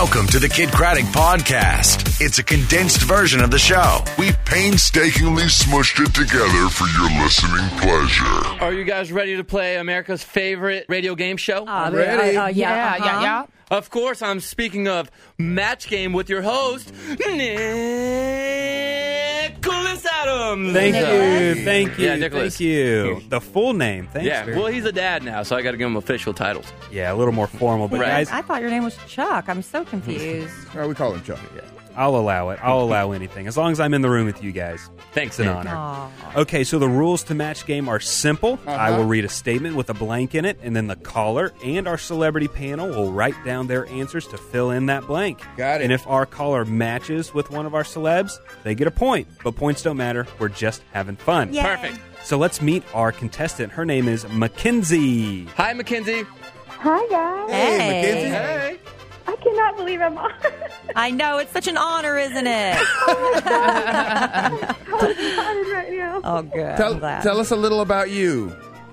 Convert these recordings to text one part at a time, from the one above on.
Welcome to the Kid Craddock Podcast. It's a condensed version of the show. We painstakingly smushed it together for your listening pleasure. Are you guys ready to play America's favorite radio game show? Ready? Yeah. Of course, I'm speaking of Match Game with your host, Nicholas Adams. Thank you. Yeah, Nicholas. Thank you. The full name. Thanks. Yeah, well, he's a dad now, so I got to give him official titles. Yeah, a little more formal. But Right. guys, I thought your name was Chuck. I'm so confused. All right, we call him Chuck. I'll allow it. I'll allow anything. As long as I'm in the room with you guys. Thanks, It's an Nick. honor. Aw. Okay, so the rules to Match Game are simple. I will read a statement with a blank in it, and then the caller and our celebrity panel will write down their answers to fill in that blank. Got it. And if our caller matches with one of our celebs, they get a point. But points don't matter. We're just having fun. Yay. Perfect. So let's meet our contestant. Her name is Mackenzie. Hi, Mackenzie. Hi, guys. Hey. Mackenzie. Hey. I cannot believe I'm on. I know. It's such an honor, isn't it? I'm excited right now. Oh, good. I'm glad. Tell us a little about you.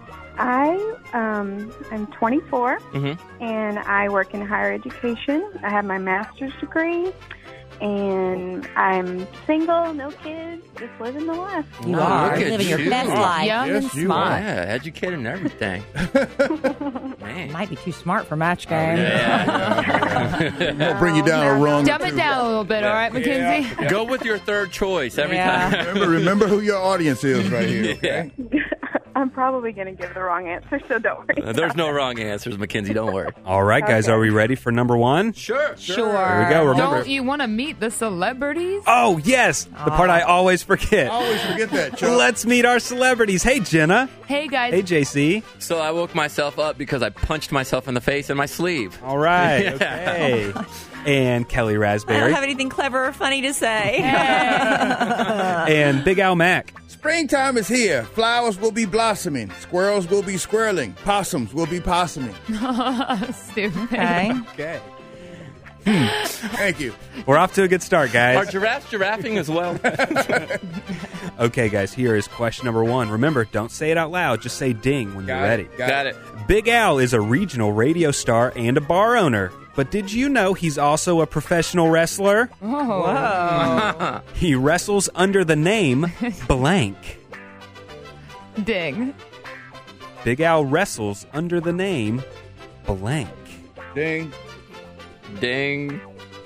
I'm 24, and I work in higher education. I have my master's degree, and I'm single, no kids, just living the life. You Oh, are look at living your you. best life. Young Yes, and you smart. Yeah, educated and everything. Man. Might be too smart for Match Game. We'll bring you down a rung. Dumb it down a little bit, all right, Mackenzie? Go with your third choice every Yeah. time. Remember who your audience is right here. Okay? I'm probably going to give the wrong answer, so don't worry. There's no wrong answers, Mackenzie. Don't worry. All right, guys, Okay. are we ready for number one? Sure. Sure. Here we go. Remember. Don't you want to meet the celebrities? Oh, yes. The part I always forget. Always forget that, Chuck. Let's meet our celebrities. Hey, Jenna. Hey, guys. Hey, JC. So I woke myself up because I punched myself in the face in my sleeve. All right. Yeah. Okay. And Kelly I don't Raspberry. have anything clever or funny to say. And Big Al Mac. Springtime is here. Flowers will be blossoming. Squirrels will be squirreling. Possums will be possuming. Stupid. Okay. Okay. Thank you. We're off to a good start, Are guys. giraffes giraffing as well? Okay, guys, here is question number one. Remember, don't say it out loud. Just say ding when you're ready. Got it. Big Al is a regional radio star and a bar owner. But did you know he's also a professional wrestler? Whoa. He wrestles under the name blank. Ding. Big Al wrestles under the name blank. Ding. Ding.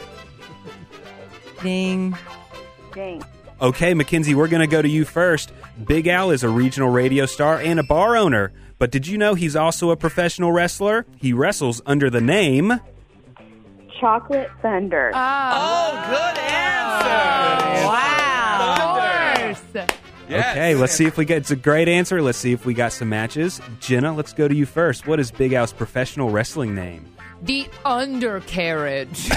Ding. Dang. Okay, Mackenzie, we're going to go to you first. Big Al is a regional radio star and a bar owner. But did you know he's also a professional wrestler? He wrestles under the name... Chocolate Thunder. Oh, good answer. Wow. Of course. Okay, let's see if we get... It's a great answer. Let's see if we got some matches. Jenna, let's go to you first. What is Big Al's professional wrestling name? The undercarriage.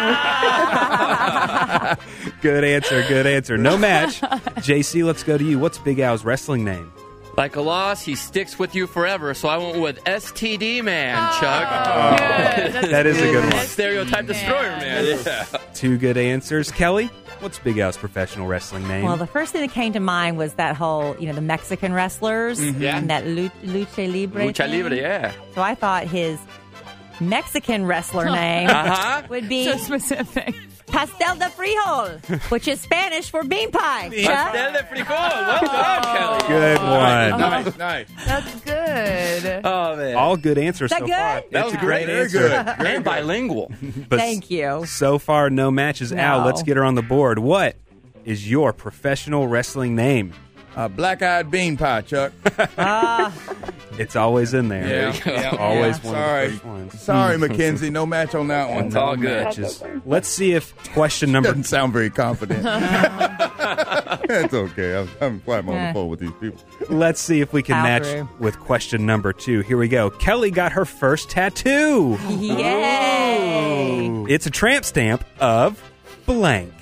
Good answer, good answer. No match. JC, let's go to you. What's Big Al's wrestling name? Like a loss, he sticks with you forever, so I went with STD Man, Chuck. That is a good one. Stereotype destroyer, man. Yeah. Two good answers. Kelly, what's Big Al's professional wrestling name? Well, the first thing that came to mind was that whole, the Mexican wrestlers Yeah. and that lucha libre. Lucha thing. Libre, yeah. So I thought his Mexican wrestler name Uh-huh. would be So specific. Pastel de Frijol, which is Spanish for bean pie. Chuck? Pastel de frijol. Well done, Kelly. Good one. Nice. That's good. Oh, man. All good ansers Is so that far. good? That was It's a great Very answer. good. and bilingual. But Thank you. So far, no matches. Al, No. let's get her on the board. What is your professional wrestling name? Black-eyed bean pie, Chuck. It's always in there. Yeah. Always Yeah. one Sorry. of the first ones. Sorry, Mackenzie. No match on that one. It's all No good. matches. Let's see if question number... Doesn't sound very confident. It's okay. I'm quite on the phone with these people. Let's see if we can Power match through. with question number 2. Here we go. Kelly got her first tattoo. Yay. It's a tramp stamp of blank.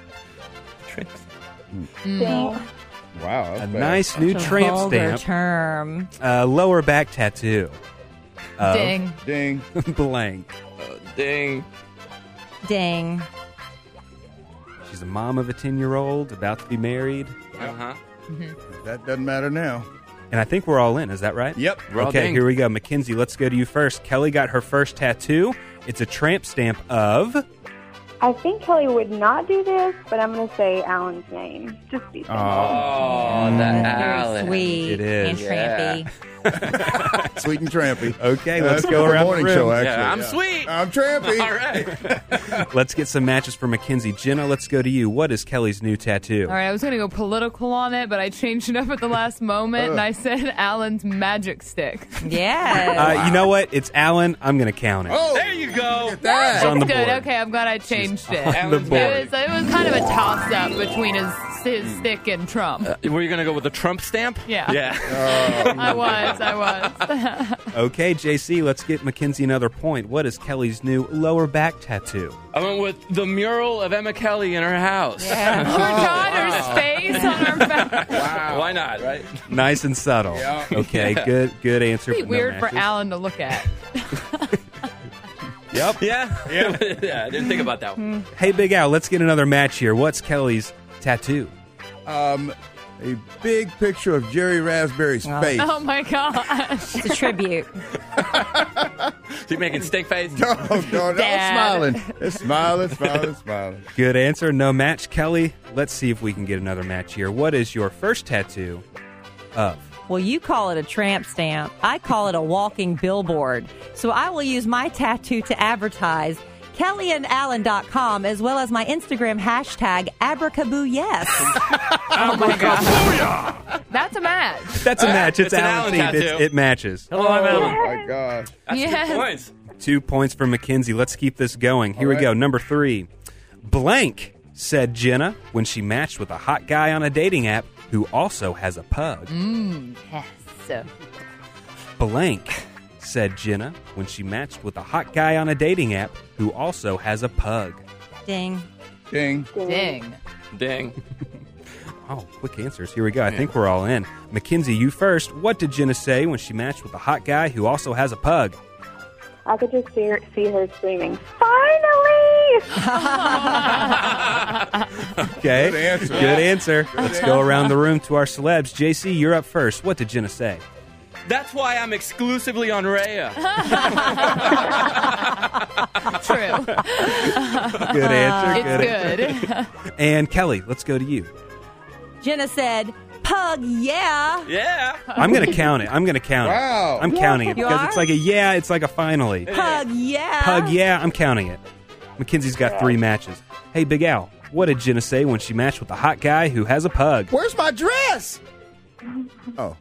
Dang. Wow. A That's nice new It's a tramp vulgar stamp. term. Lower back tattoo. Of Ding. Ding. blank. Ding. Ding. She's a mom of a 10-year-old, about to be married. Uh-huh. That doesn't matter now. And I think we're all in. Is that right? Yep. We're all Okay, dinged. here we go. Mackenzie, let's go to you first. Kelly got her first tattoo. It's a tramp stamp of I think Kelly would not do this, but I'm going to say Alan's name. Just be simple. Oh, that Very Alan. sweet It is. and trampy. Sweet and trampy. Okay, let's That's go the around the morning room. show, actually. Yeah, I'm sweet. I'm trampy. All right. Let's get some matches for Mackenzie. Jenna, let's go to you. What is Kelly's new tattoo? All right, I was going to go political on it, but I changed it up at the last moment, and I said Alan's magic stick. Yeah. You know what? It's Alan. I'm going to count it. Oh, There you go. It's that. on the Good. board. Okay, I'm glad I changed it. on the board. It was kind of a toss-up between his stick and Trump. Were you going to go with the Trump stamp? Yeah. Yeah. I was. Okay, JC, let's get Mackenzie another point. What is Kelly's new lower back tattoo? I went with the mural of Emma Kelly in her house. Her daughter's face on her back. Wow. Why not, right? Nice and subtle. Yeah. Okay, good answer. It'd be but no weird for matches. Alan to look at. Yep. Yeah. Yeah. I didn't think about that one. Hey, Big Al, let's get another match here. What's Kelly's tattoo? A big picture of Jerry Raspberry's face. Oh, my gosh. It's a tribute. Is he making steak face? No, Dad. smiling. It's smiling. Good answer. No match. Kelly, let's see if we can get another match here. What is your first tattoo of? Well, you call it a tramp stamp. I call it a walking billboard. So I will use my tattoo to advertise KellyandAlan.com as well as my Instagram hashtag abracaboo-yes. Oh, my gosh. That's a match. That's a match. It's It's an Alan Alan themed. tattoo. It matches. Hello, I'm Alan. Oh, my God. That's Yes. 2 points. 2 points for Mackenzie. Let's keep this going. Here we right. go. Number 3. Blank, said Jenna when she matched with a hot guy on a dating app who also has a pug. Yes. Blank, said Jenna when she matched with a hot guy on a dating app who also has a pug. Ding. Ding. Ding. Ding. Oh, quick answers. Here we go. I think we're all in. Mackenzie, you first. What did Jenna say when she matched with a hot guy who also has a pug? I could just see her screaming, "Finally!" Okay. Good answer. Good answer. Let's go around the room to our celebs. JC, you're up first. What did Jenna say? That's why I'm exclusively on Rhea. True. Good answer. It's good. And Kelly, let's go to you. Jenna said, pug, yeah. Yeah. I'm going to count it. Wow. I'm counting it You because are? it's like a yeah, it's like a finally. Pug, yeah. Pug, yeah, I'm counting it. Mackenzie's got 3 matches. Hey, Big Al, what did Jenna say when she matched with a hot guy who has a pug? Where's my dress? Oh.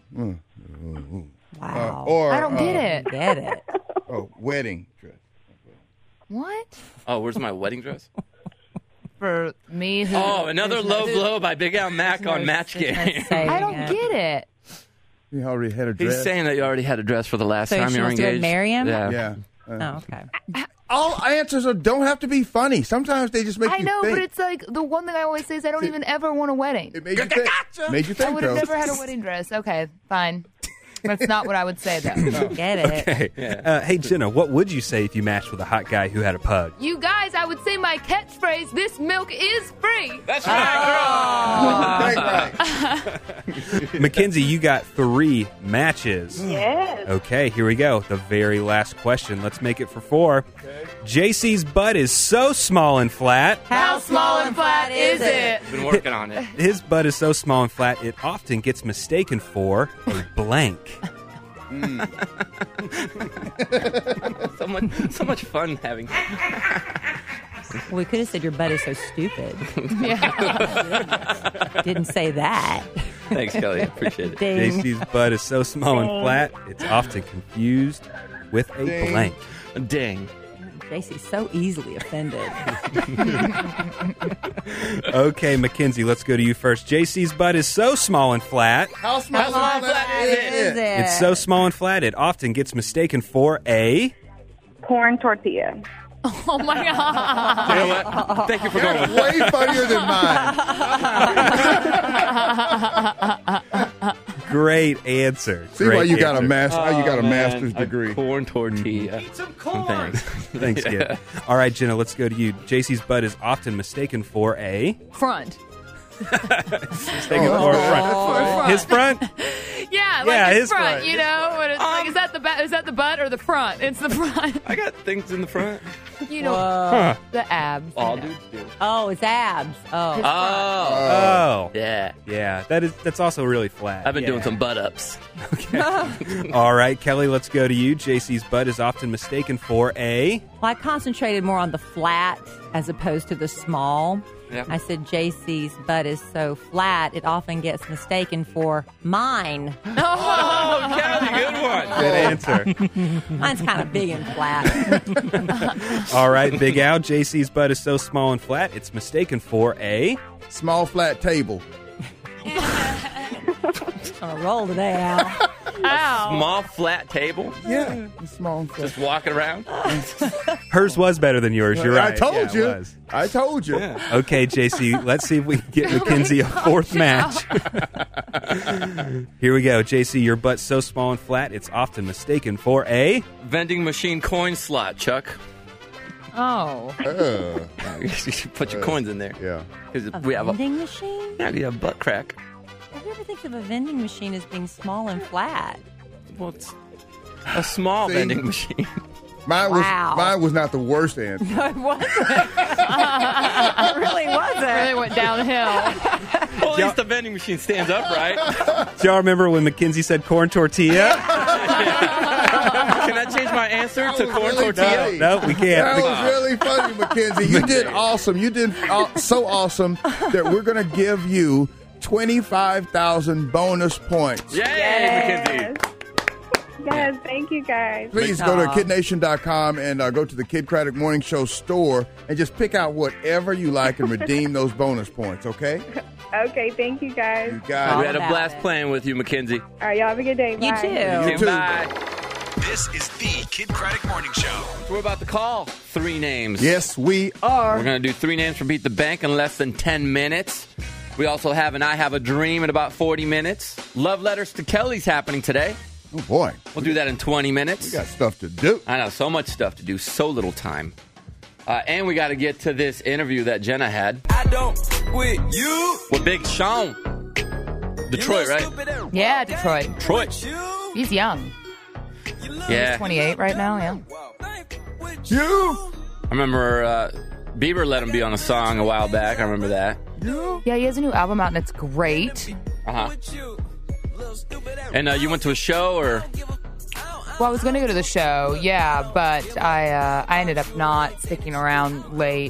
Wow. Or I don't get it. Get it. wedding dress. What? Oh, where's my wedding dress? For me who... Oh, another low blow by Big Al Mack on Match Game. I don't get it. You already had a dress. He's saying that you already had a dress for the last So time she you were wants to go engaged. marry him? Yeah. Yeah. Oh, okay. All answers don't have to be funny. Sometimes they just make I you know, think. but it's like the one thing I always say is I don't even ever want a wedding. It made you think. Made you I think, would have though. never had a wedding dress. Okay, fine. That's not what I would say, though. Get it. Hey, hey, Jenna, what would you say if you matched with a hot guy who had a pug? You guys, I would say my catchphrase, this milk is free. That's right, Think right. Mackenzie, you got 3 matches. Yes. Okay, here we go. The very last question. Let's make it for 4. JC's butt is so small and flat. How small and flat is it? girl. Been working on it. His butt is so small and flat, it often gets mistaken for a blank. So much fun having. Well, we could have said your butt is so stupid. Yeah. Didn't say that. Thanks, Kelly. Appreciate it. Ding. JC's butt is so small and flat, it's often confused with a Ding. blank. Ding. JC's so easily offended. Okay, Mackenzie, let's go to you first. JC's butt is so small and flat. How small flat is Is it? It's so small and flat, it often gets mistaken for a... Corn tortilla. Oh, my God. You know what? Thank you for going with Way funnier than mine. Great answer. See Great why you got a answer. master's degree. A corn tortilla. Eat some corn. Thanks. Thanks, kid. All right, Jenna, let's go to you. JC's butt is often mistaken for a... Front. Mistaken for a front. His front? Yeah, front. Yeah, like his it's front. front. You know, when it's like, is that the butt or the front? It's the front. I got things in the front. You know, Huh. the abs. All you know. dudes do. Oh, it's abs. Oh. Oh. Yeah. Yeah, that's also really flat. I've been doing Yeah. some butt ups. All right, Kelly, let's go to you. JC's butt is often mistaken for a... Well, I concentrated more on the flat as opposed to the small. Yeah. I said JC's butt is so flat, it often gets mistaken for mine. Oh, Kelly, good one. Good answer. Mine's kind of big and flat. All right, Big Al, JC's butt is so small and flat, it's mistaken for a... Small flat table. On a roll today, Al. Ow. Small flat table. Yeah, small and flat. Just walking around. Hers was better than yours, you're right. I told Yeah, it you. was. I told you. Okay, JC, let's see if we can get Mackenzie a fourth match. Here we go. JC, your butt's so small and flat, it's often mistaken for a... Vending machine coin slot, Chuck. Oh. You should put your coins in there. Yeah. Because A we have vending machine? we have butt crack. Who ever thinks of a vending machine as being small and flat? Well, it's a small See? vending machine. Mine was not the worst answer. No, it wasn't. It really wasn't. Really went downhill. Well, at least the vending machine stands upright. Do y'all remember when Mackenzie said corn tortilla? Can I change my answer to corn really tortilla? funny. No, we can't. That was really funny, Mackenzie. You did awesome. You did so awesome that we're going to give you 25,000 bonus points. Yay, Mackenzie. Yes, thank you guys. Please go to kidnation.com and go to the Kid Craddock Morning Show store and just pick out whatever you like and redeem those bonus points, okay? Okay, thank you guys. You got We it. had a about blast it. playing with you, Mackenzie. All right, y'all have a good day. You Bye. too. You too. Bye. This is the Kid Craddock Morning Show. We're about to call 3 names. Yes, we are. We're going to do 3 names from Beat the Bank in less than 10 minutes. We also have an I Have a Dream in about 40 minutes. Love Letters to Kelly's happening today. Oh, boy. We'll do that in 20 minutes. We got stuff to do. I know, so much stuff to do, so little time. And we got to get to this interview that Jenna had. I don't with you. With Big Sean. Detroit, right? Yeah, Detroit. Detroit. He's young. Yeah. 28 right now, yeah. You? I remember Bieber let him be on a song a while back. I remember that. Yeah, he has a new album out, and it's great. Uh-huh. And you went to a show, or? Well, I was going to go to the show, yeah, but I ended up not sticking around late.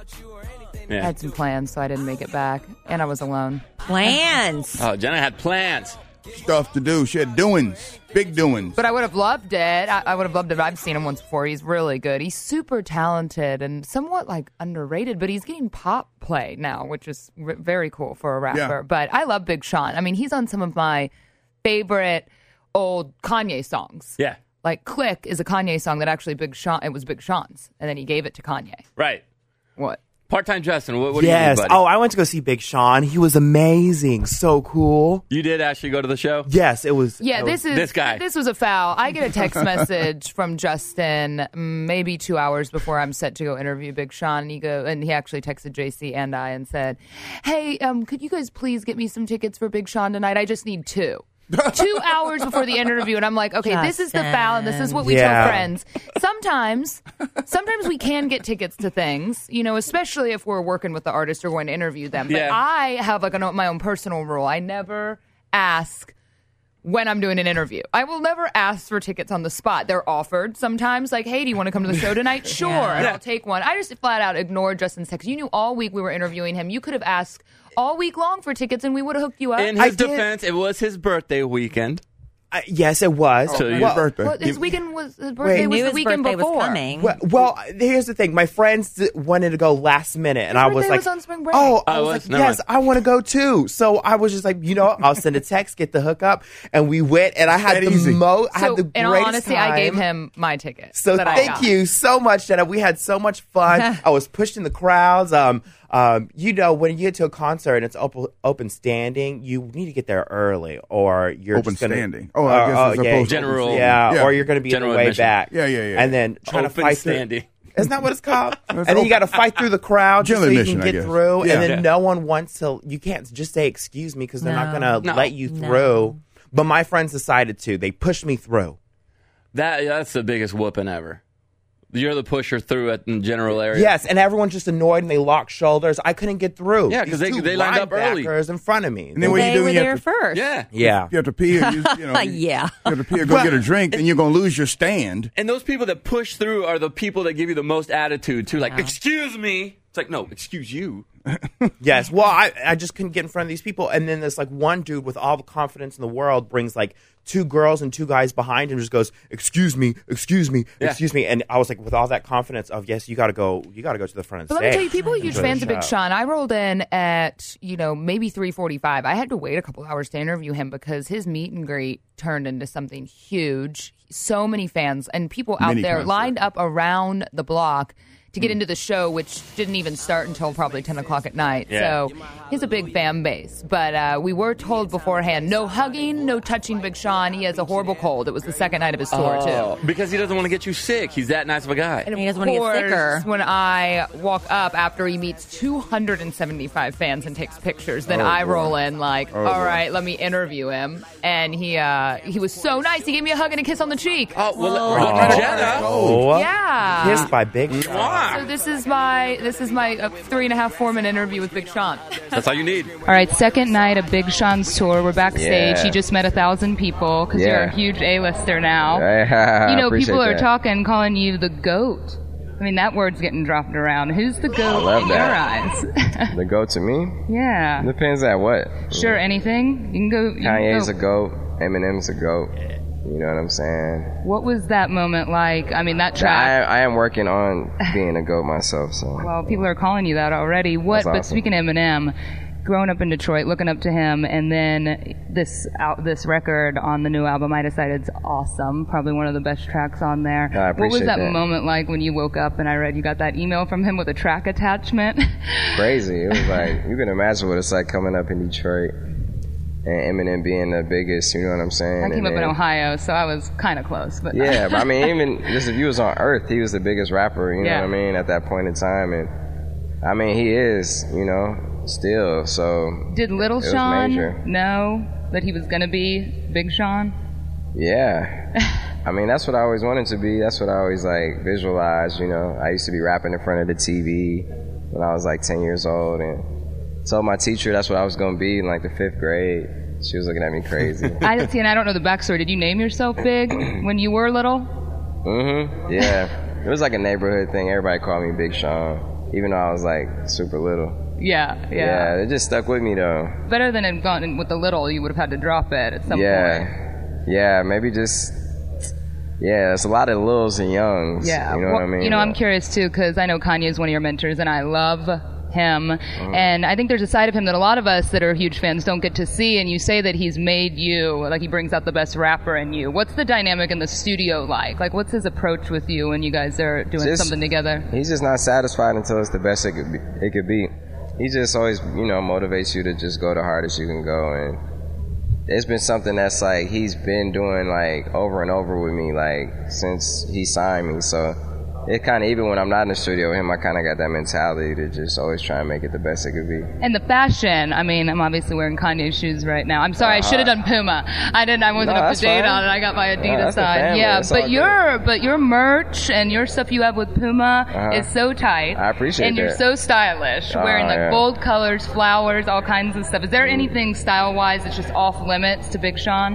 I Yeah. had some plans, so I didn't make it back, and I was alone. Plans. Oh, Jenna had plans. Stuff to do. She had doings. Big doings. But I would have loved it. I would have loved it. I've seen him once before. He's really good. He's super talented and somewhat like underrated, but he's getting pop play now, which is very cool for a rapper. Yeah. But I love Big Sean. I mean, he's on some of my favorite old Kanye songs. Yeah. Like Click is a Kanye song that actually it was Big Sean's, and then he gave it to Kanye. Right. What? Part-time Justin, what do Yes. you do, buddy? Oh, I went to go see Big Sean. He was amazing. So cool. You did actually go to the show? Yes, it was. Yeah, this guy. This was a foul. I get a text message from Justin maybe 2 hours before I'm set to go interview Big Sean, and he actually texted JC and I and said, "Hey, could you guys please get me some tickets for Big Sean tonight? I just need 2." 2 hours before the interview, and I'm like, okay, this is the foul, and this is what we tell friends. Sometimes we can get tickets to things, you know, especially if we're working with the artist or going to interview them. But Yeah. I have like my own personal rule. I never ask when I'm doing an interview. I will never ask for tickets on the spot. They're offered sometimes, like, hey, do you want to come to the show tonight? Sure, and I'll take one. I just flat out ignored Justin's text. You knew all week we were interviewing him. You could have asked all week long for tickets, and we would have hooked you up. In his defense, it was his birthday weekend. Yes, it was. So His birthday. Well, his weekend was his birthday was the weekend before. Well, here's the thing. My friends wanted to go last minute, and I was birthday like, was on spring break. "Oh, I Oh, was it was? like, Never yes, mind. I want to go too." So I was just like, I'll send a text, get the hookup, and we went. And I had That easy. I had So, the in all greatest honesty, time. I gave him my ticket. So that I thank got. you so much, Jenna. We had so much fun. I was pushed in the crowds. When you get to a concert and it's open standing, you need to get there early, or you're Open just gonna, standing. Oh, I guess as opposed to open General- standing. yeah, or you're going to be on General the way admission. back. Yeah. And then trying to Open fight standing. through. Isn't that what it's called? And then you got to fight through the crowd just so General you admission, can I get guess. through. Yeah. And then Yeah. no one wants to. You can't just say excuse me because they're not going to No. let you through. But my friends decided to. They pushed me through. That's the biggest whooping ever. You're the pusher through at the general area. Yes, and everyone's just annoyed and they lock shoulders. I couldn't get through. Yeah, because they lined up early. In front of me. And then what They you do were when you there have to, first. Yeah. Yeah. you have to pee, or you know, Yeah. you have to pee or go get a drink, then you're going to lose your stand. And those people that push through are the people that give you the most attitude, too. Like, excuse me. It's like, no, excuse you. Yes. Well, I just couldn't get in front of these people. And then this like one dude with all the confidence in the world brings like 2 girls and 2 guys behind him, just goes, excuse me, excuse me, excuse me. And I was like, with all that confidence of, yes, you got to go to the front of the But stage. let me tell you, people are huge Enjoy the fans of Big show. Sean. I rolled in at, maybe 3:45. I had to wait a couple hours to interview him because his meet and greet turned into something huge. So many fans and people out Mini there concert. lined up around the block to get into the show, which didn't even start until probably 10 o'clock at night. Yeah. So he's a big fan base. But we were told beforehand, no hugging, no touching Big Sean. He has a horrible cold. It was the second night of his tour, too. Because he doesn't want to get you sick. He's that nice of a guy. And He of doesn't want to get course, sicker. when I walk up after he meets 275 fans and takes pictures, then I roll in like, all right, let me interview him. And he was so nice. He gave me a hug and a kiss on the cheek. Oh, well, Jenna. Oh, Yeah. Kissed by Big Sean. So this is my 3.5, 4 minute interview with Big Sean. That's all you need. All right, second night of Big Sean's tour. We're backstage. Yeah. You just met 1,000 people because you're a huge A-lister now. Appreciate People are that. talking, calling you the GOAT. I mean, that word's getting dropped around. Who's the GOAT love in that. your eyes? The goat to me? Yeah. Depends on what. Sure, anything. You can go. Kanye's a goat. Eminem's a goat. You know what I'm saying? What was that moment like? I mean, that track. I am working on being a goat myself, so. Well, people are calling you that already. That's But awesome. speaking of Eminem, growing up in Detroit, looking up to him, and then this record on the new album, I decided it's awesome. Probably one of the best tracks on there. I what was appreciate that that. moment like when you woke up and I read you got that email from him with a track attachment? Crazy. It was like, you can imagine what it's like coming up in Detroit and Eminem being the biggest, you know what I'm saying? I came And up in then- Ohio, so I was kind of close. But Yeah, but I mean, even just if you was on Earth, he was the biggest rapper, you know Yeah. what I mean, at that point in time. And I mean, he is, still, so. Did Little it was Sean major. know that he was going to be Big Sean? Yeah. I mean, that's what I always wanted to be. That's what I always, visualized, I used to be rapping in front of the TV when I was, 10 years old, and told my teacher that's what I was going to be in, the 5th grade. She was looking at me crazy. I don't know the backstory. Did you name yourself Big when you were little? Mm-hmm. Yeah. It was like a neighborhood thing. Everybody called me Big Sean, even though I was, super little. Yeah. Yeah, it just stuck with me, though. Better than it gone with the little, you would have had to drop it at some point. Yeah, maybe just... Yeah, there's a lot of littles and youngs. Yeah. You know what I mean? I'm curious, too, because I know Kanye is one of your mentors, and I love him. And I think there's a side of him that a lot of us that are huge fans don't get to see, and you say that he's made you, he brings out the best rapper in you. What's the dynamic in the studio like? What's his approach with you when you guys are doing something together? He's just not satisfied until it's the best it could be. He just always, motivates you to just go the hardest you can go. And it's been something that's he's been doing over and over with me since he signed me. So it kind of, even when I'm not in the studio with him, I kind of got that mentality to just always try and make it the best it could be. And the fashion, I'm obviously wearing Kanye's shoes right now. I'm sorry, I should have done Puma. I wasn't up to date on it. I got my Adidas on. Yeah, but your merch and your stuff you have with Puma is so tight. I appreciate and that. you're so stylish, wearing bold colors, flowers, all kinds of stuff. Is there anything style-wise that's just off limits to Big Sean?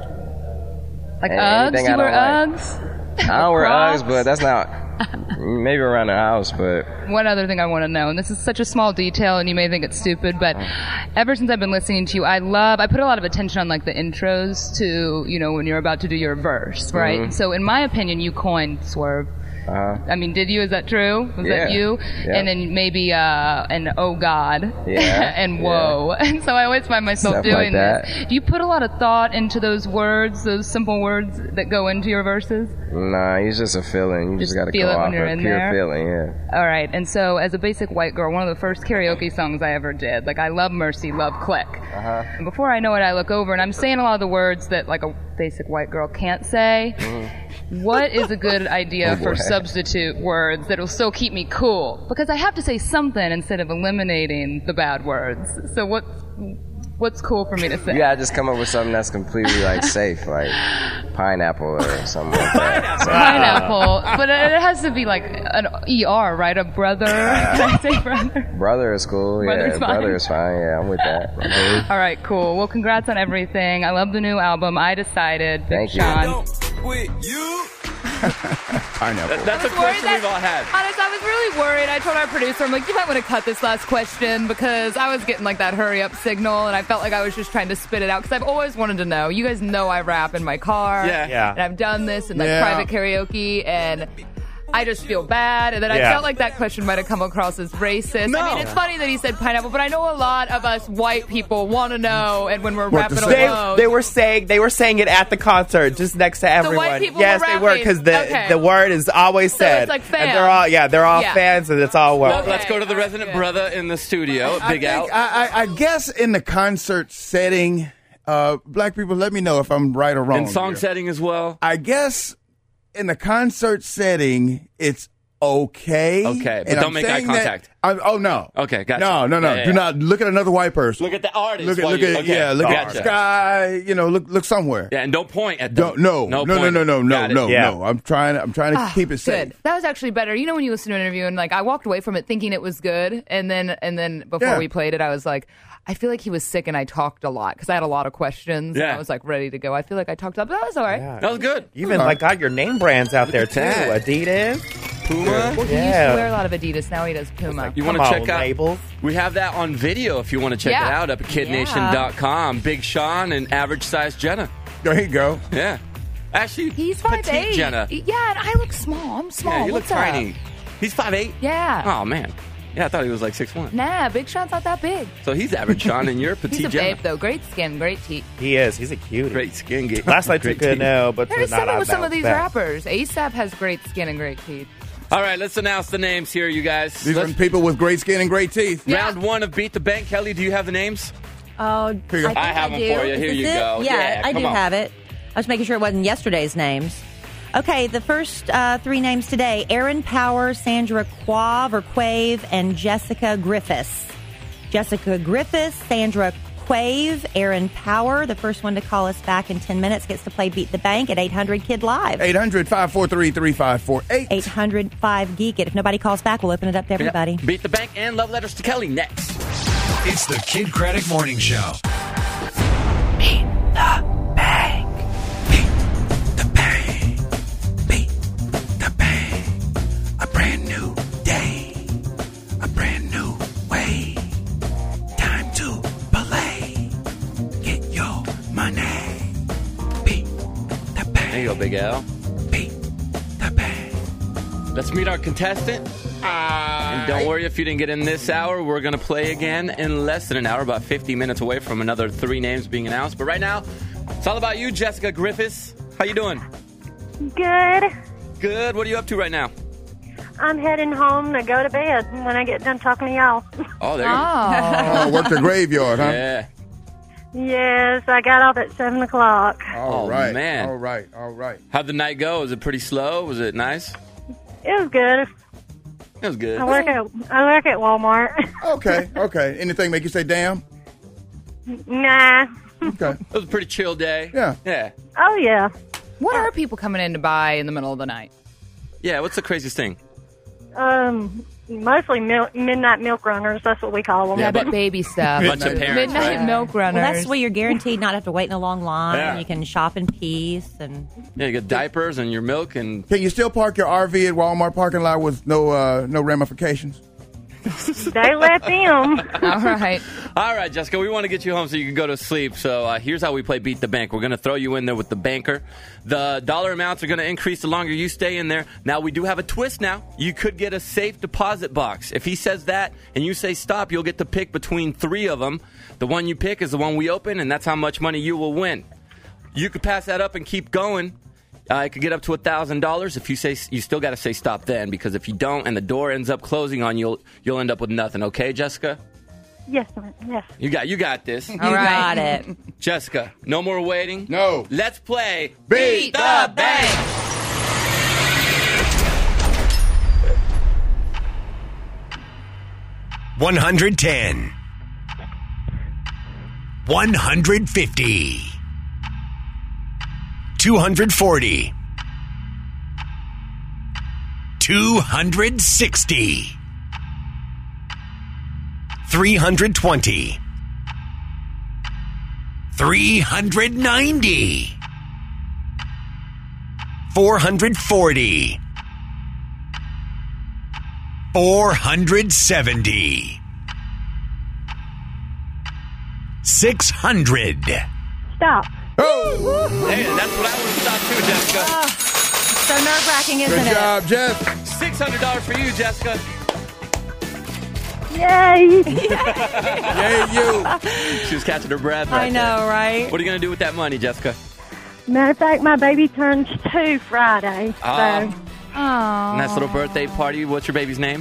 Uggs? You wear Uggs? I don't wear Uggs, but that's not... Maybe around the house, but... One other thing I want to know, and this is such a small detail, and you may think it's stupid, but ever since I've been listening to you, I put a lot of attention on, the intros to, when you're about to do your verse, right? Mm-hmm. So in my opinion, you coined Swerve. Did you? Is that true? Was that you? Yeah. And then maybe an oh God. Yeah. And whoa. Yeah. And so I always find myself Stuff doing like this. Do you put a lot of thought into those words, those simple words that go into your verses? Nah, it's just a feeling. You just got to feel go it when off you're a in pure there? feeling, yeah. All right. And so as a basic white girl, one of the first karaoke songs I ever did, I love Mercy, love Click. And before I know it, I look over and I'm saying a lot of the words that a basic white girl can't say. What is a good idea for substitute words that'll still keep me cool? Because I have to say something instead of eliminating the bad words. So What's cool for me to say? You gotta just come up with something that's completely like safe, like pineapple or something like that. So, Pineapple, but it has to be like an ER, right? A brother. Can I say brother? Brother is cool. Brother's Yeah, fine. brother is fine. Yeah, I'm with that. All right, cool. Well, congrats on everything. I love the new album. I Decided. Big Thank you. Sean. With you. Pineapple. That's a question we've all had. Honest, I was really worried. I told our producer, I'm like, you might want to cut this last question because I was getting like that hurry up signal and I felt like I was just trying to spit it out because I've always wanted to know. You guys know I rap in my car. Yeah. And I've done this in like Yeah. private karaoke and I just feel bad. And then I Yeah. felt like that question might have come across as racist. No. I mean, it's funny that he said pineapple, but I know a lot of us white people want to know and when we're What rapping to say. alone. They were saying it at the concert, just next to everyone. white people yes, were they were rapping. because Okay. the word is always So said. it's like fans. And they're all Yeah. fans, and it's all well. Okay. Let's go to the all right, resident good. brother in the studio, I Big think- Al. I guess in the concert setting, black people, let me know if I'm right or wrong. In song here. setting as well. I guess in the concert setting, it's okay. Okay, but And don't I'm make eye saying that- contact. oh no. Okay, gotcha. No. Yeah, yeah, Do yeah. not look at another white person. Look at the artist. Look at while look you- at okay. yeah. Look at Gotcha. the sky. Look somewhere. Yeah, and don't point at them. Don't no. point. Got it. Yeah. No. I'm trying to keep it safe. Good. That was actually better. You know when you listen to an interview and like I walked away from it thinking it was good, and then before Yeah. we played it, I was like, I feel like he was sick and I talked a lot because I had a lot of questions. And Yeah. I was like ready to go. I feel like I talked up. That was all right. Yeah. That was good. You even like got your name brands out there too. that. Adidas, Puma. Well, he used Yeah. to wear a lot of Adidas. Now he does Puma. You want Come to on, check out? labels. We have that on video if you want to check Yeah. it out up at kidnation.com. Big Sean and average size Jenna. There you go. Yeah. Actually, He's petite 5'8". Jenna. Yeah, and I look small. I'm small. Yeah, you look What's up? tiny. He's 5'8". Yeah. Oh, man. Yeah, I thought he was like 6'1". Nah, Big Sean's not that big. So he's average Sean and you're petite He's a Jenna. babe though. Great skin, great teeth. He is. He's a cutie. Great skin. Last night great took a teeth. no, but Very not similar with some of these back. rappers. ASAP has great skin and great teeth. All right, let's announce the names here, you guys. These are Let's- people with great skin and great teeth. Yeah. Round one of Beat the Bank. Kelly, do you have the names? Oh, Here you go. I think I have I them do. for you. Is Here this you it? go. Yeah, Yeah, I come do on. have it. I was making sure it wasn't yesterday's names. Okay, the first three names today: Aaron Power, Sandra Quave, and Jessica Griffiths. Jessica Griffiths, Sandra Quave, Aaron Power. The first one to call us back in 10 minutes gets to play Beat the Bank at 800 Kid Live. 800-543-3548. 805 Geek It. If nobody calls back, we'll open it up to everybody. Yeah. Beat the Bank and Love Letters to Kelly next. It's the Kid Craddock Morning Show. A brand new day, a brand new way. Time to play. Get your money. Beat the bank. There you go, Big Al. Beat the bank. Let's meet our contestant. And don't worry if you didn't get in this hour. We're going to play again in less than an hour, about 50 minutes away from another three names being announced. But right now, it's all about you, Jessica Griffiths. How you doing? Good. Good. What are you up to right now? I'm heading home to go to bed when I get done talking to y'all. Oh, there you go. Oh, work the graveyard, huh? Yeah. Yes, I got off at 7 o'clock. All Oh, right. man. All right. How'd the night go? Was it pretty slow? Was it nice? It was good. It was good. I work at Walmart. Okay. Anything make you say damn? Nah. Okay. It was a pretty chill day. Yeah. Yeah. Oh yeah. What are people coming in to buy in the middle of the night? Yeah, what's the craziest thing? Mostly midnight milk runners. That's what we call them. Yeah, but baby stuff. Bunch of parents, Midnight right? milk runners. Well, that's where you're guaranteed not to have to wait in a long line. Yeah. You can shop in peace. And Yeah, you get diapers and your milk and... Can you still park your RV at Walmart parking lot with no ramifications? They let them. All right. All right, Jessica, we want to get you home so you can go to sleep. So here's how we play Beat the Bank. We're going to throw you in there with the banker. The dollar amounts are going to increase the longer you stay in there. Now, we do have a twist now. You could get a safe deposit box. If he says that and you say stop, you'll get to pick between three of them. The one you pick is the one we open, and that's how much money you will win. You could pass that up and keep going. It could get up to $1,000 if you say you still got to say stop then, because if you don't and the door ends up closing on you, you'll end up with nothing. Okay, Jessica? Yes, ma'am. Yes. You got this. you got it. Jessica, no more waiting. No. Let's play Beat the Bank. 110. 150. 240. 260. 320. 390. 440. 470. 600. Stop. Hey, that's what I would have stopped too, Jessica. So nerve-wracking, isn't Good it? job, Jeff. $600 for you, Jessica. Yay. Yay, you. She was catching her breath I right know, there. right? What are you going to do with that money, Jessica? Matter of fact, my baby turns 2 Friday. Oh. So, Nice little birthday party. What's your baby's name?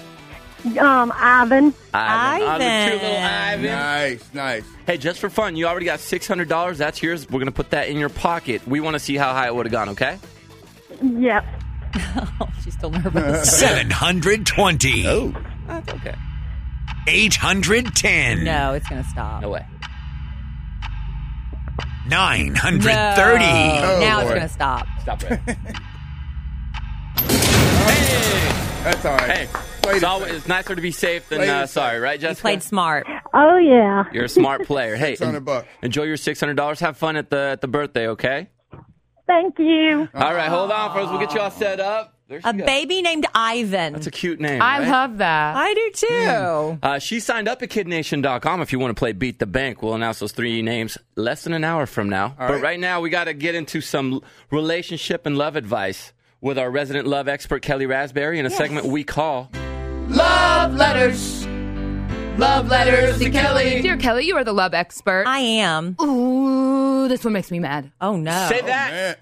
Ivan. Oh, the cute little Ivan. Nice. Hey, just for fun, you already got $600. That's yours. We're going to put that in your pocket. We want to see how high it would have gone, okay? Yep. Oh, she's still nervous. 720. Oh. That's okay. 810. No, it's going to stop. No way. 930. No. Now it's boy. going to stop. Stop there. That's all right. Hey, it's nicer to be safe than Played it sorry, safe. right, You Jessica? played smart. Oh, yeah. You're a smart player. Hey, $600. enjoy your $600. Have fun at the birthday, okay? Thank you. All right, hold on, folks. We'll get you all set up. There she A goes. baby named Ivan. That's a cute name. I right? love that. I do too. She signed up at KidNation.com if you want to play Beat the Bank. We'll announce those 3 names less than an hour from now. But right now, we got to get into some relationship and love advice with our resident love expert, Kelly Raspberry, in a segment we call Love letters. Love letters to Kelly. Dear Kelly, you are the love expert. I am. Ooh, this one makes me mad. Oh, no. Say that.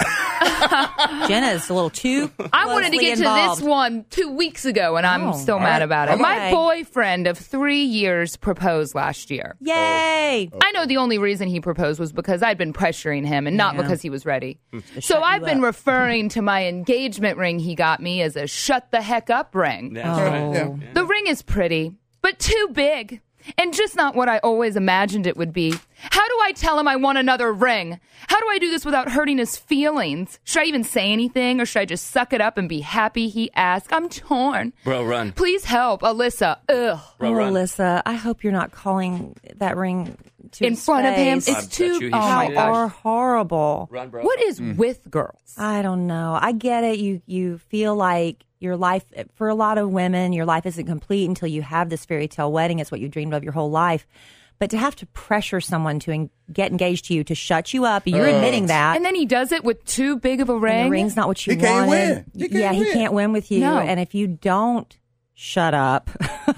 Jenna's a little too I wanted to closely get involved. to this one 2 weeks ago, and I'm Oh. still mad about it. Okay. My boyfriend of 3 years proposed last year. Yay. I know the only reason he proposed was because I'd been pressuring him and not Yeah. because he was ready. shut So you I've been up. referring to my engagement ring he got me as a shut the heck up ring. That's Oh. right. Yeah. The ring is pretty, but too big. And just not what I always imagined it would be. How do I tell him I want another ring? How do I do this without hurting his feelings? Should I even say anything, or should I just suck it up and be happy he asked? I'm torn. Bro, run. Please help. Alyssa. Ugh. Bro, run. Alyssa, I hope you're not calling that ring to In his front of him. face. I It's bet too. you he Oh my should. Or gosh. horrible. Run, bro. What is with girls? I don't know. I get it. You feel like your life, for a lot of women, your life isn't complete until you have this fairy tale wedding. It's what you dreamed of your whole life. But to have to pressure someone to get engaged to you, to shut you up, you're admitting that. And then he does it with too big of a ring. And the ring's not what you He can't wanted. win. He can't Yeah, he win. can't win with you. No. And if you don't shut up,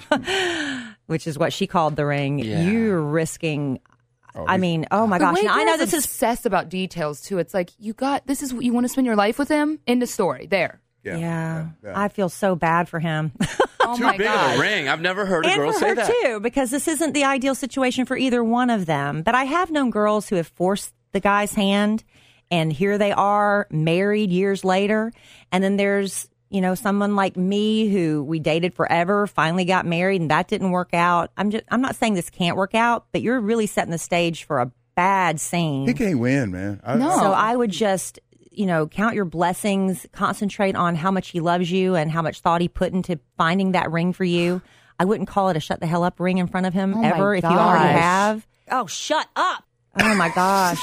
which is what she called the ring, Yeah. you're risking. I mean, oh my The gosh! way Now, I know girls this is obsessed about details too. It's like this is what you want to spend your life with him. End of story. There. Yeah, I feel so bad for him. Oh Too my big god. of a ring. I've never heard a And girl for say her that. too, because this isn't the ideal situation for either one of them. But I have known girls who have forced the guy's hand, and here they are, married years later. And then there's, someone like me who we dated forever, finally got married, and that didn't work out. I'm not saying this can't work out, but you're really setting the stage for a bad scene. He can't win, man. So I would just, count your blessings, concentrate on how much he loves you and how much thought he put into finding that ring for you. I wouldn't call it a shut the hell up ring in front of him Oh my ever if you already gosh. have. Oh, shut up. Oh my gosh.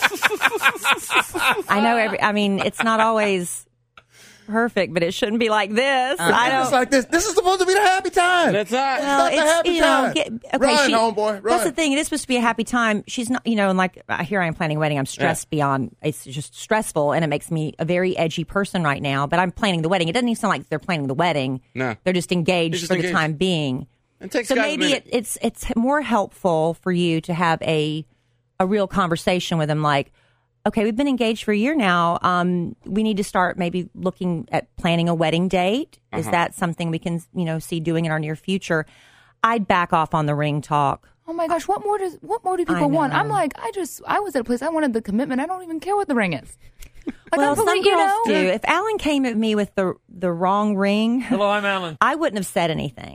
I know it's not always perfect, but it shouldn't be like this. I don't It's like this. This is supposed to be the happy time. That's not. Well, not the happy time. Run, homeboy, run. That's the thing. It is supposed to be a happy time. She's not, and like here I am planning a wedding. I'm stressed beyond. It's just stressful, and it makes me a very edgy person right now. But I'm planning the wedding. It doesn't even sound like they're planning the wedding. No. They're just engaged just for the engaged. time being. It takes So guys a maybe minute. it's more helpful for you to have a real conversation with him, like, okay, we've been engaged for a year now. We need to start maybe looking at planning a wedding date. Is that something we can, see doing in our near future? I'd back off on the ring talk. Oh my gosh, what more do I people want? know. I'm like, I was at a place, I wanted the commitment. I don't even care what the ring is. Like, Well, I'm some believe- girls do. If Alan came at me with the wrong ring, Hello, I'm Alan. I wouldn't have said anything.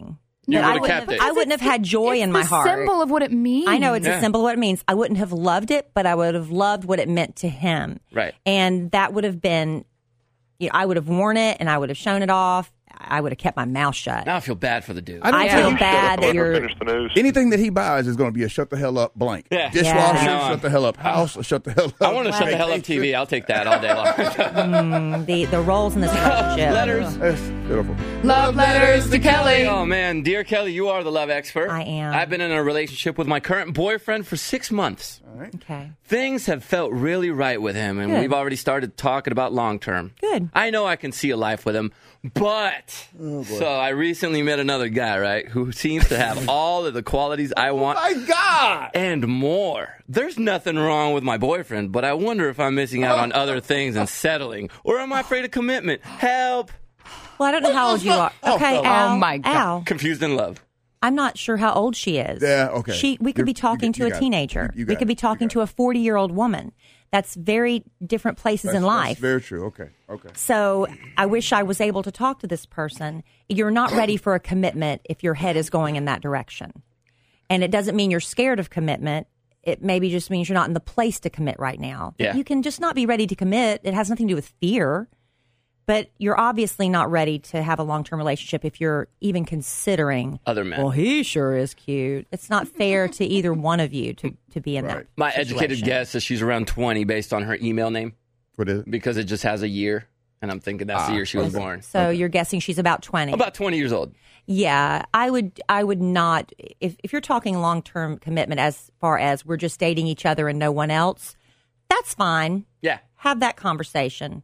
You I would have kept it. I wouldn't have had joy in my heart. It's the symbol of what it means. I know it's Yeah. a symbol of what it means. I wouldn't have loved it, but I would have loved what it meant to him. Right. And that would have been, I would have worn it and I would have shown it off. I would have kept my mouth shut. Now I feel bad for the dude. I feel bad that you're. Anything that he buys is going to be a shut the hell up blank. Yeah. Dishwasher, Yeah. shut the hell up house, shut the hell up. I want to shut the hell up TV. I'll take that all day long. The roles in this relationship. Letters. That's beautiful. Love letters to Kelly. Oh, man. Dear Kelly, you are the love expert. I am. I've been in a relationship with my current boyfriend for 6 months. Okay. Things have felt really right with him, and Good. we've already started talking about long term. Good. I know I can see a life with him, but so I recently met another guy, right, who seems to have all of the qualities I want. My God! And more. There's nothing wrong with my boyfriend, but I wonder if I'm missing out on other things and settling, or am I afraid of commitment? Help! Well, I don't know how old you are. Okay, Al. Oh, my God. Al, Confused in love. I'm not sure how old she is. Yeah, okay. We could be talking to a got it. teenager. You got We could be it. You talking got to a 40-year-old woman. That's very different places in life. That's very true. Okay. So I wish I was able to talk to this person. You're not ready for a commitment if your head is going in that direction. And it doesn't mean you're scared of commitment. It maybe just means you're not in the place to commit right now. Yeah. You can just not be ready to commit. It has nothing to do with fear. But you're obviously not ready to have a long-term relationship if you're even considering Other men. Well, he sure is cute. It's not fair to either one of you to be in that My situation. educated guess is she's around 20 based on her email name. What is it? Because it just has a year, and I'm thinking that's the year she was born. So you're guessing she's about 20. About 20 years old. Yeah, I would not if you're talking long-term commitment as far as we're just dating each other and no one else, that's fine. Yeah. Have that conversation.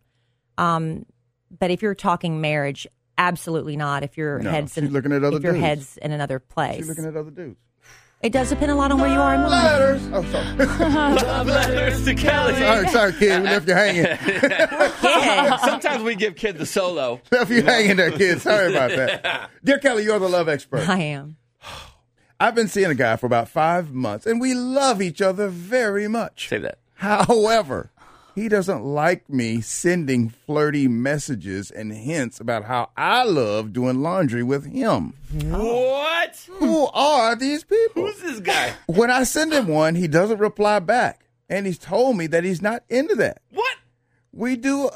But if you're talking marriage, absolutely not. If your head's she's looking at other if your dudes. head's in another place. She's looking at other dudes. It does depend a lot on where you are in life. Letters. Oh, sorry. Love letters to Kelly. sorry, kid. We left you hanging. Sometimes we give kids the solo. Left you hanging there, kid. Sorry about that. Dear Kelly, you're the love expert. I am. I've been seeing a guy for about 5 months, and we love each other very much. Say that. However, he doesn't like me sending flirty messages and hints about how I love doing laundry with him. What? Who are these people? Who's this guy? When I send him one, he doesn't reply back, and he's told me that he's not into that. What? We do